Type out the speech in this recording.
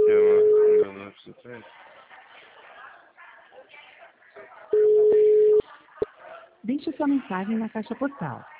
Não, não é preciso. Deixe sua mensagem na caixa postal